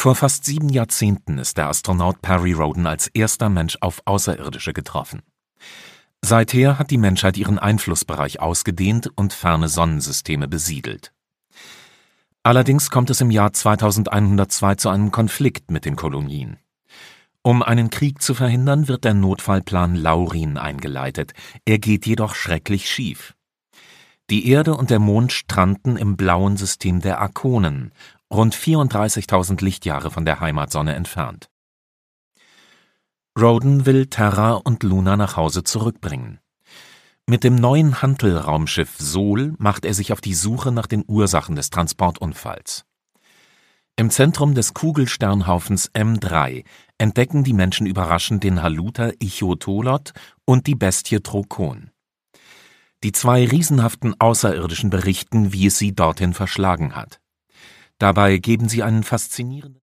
Vor fast 7 Jahrzehnten ist der Astronaut Perry Rhodan als erster Mensch auf Außerirdische getroffen. Seither hat die Menschheit ihren Einflussbereich ausgedehnt und ferne Sonnensysteme besiedelt. Allerdings kommt es im Jahr 2102 zu einem Konflikt mit den Kolonien. Um einen Krieg zu verhindern, wird der Notfallplan Laurin eingeleitet. Er geht jedoch schrecklich schief. Die Erde und der Mond stranden im blauen System der Akonen, rund 34.000 Lichtjahre von der Heimatsonne entfernt. Rhodan will Terra und Luna nach Hause zurückbringen. Mit dem neuen Huntell-Raumschiff Sol macht er sich auf die Suche nach den Ursachen des Transportunfalls. Im Zentrum des Kugelsternhaufens M3 entdecken die Menschen überraschend den Haluter Ichthyotot und die Bestie Trokon. Die 2 riesenhaften Außerirdischen berichten, wie es sie dorthin verschlagen hat. Dabei geben sie einen faszinierenden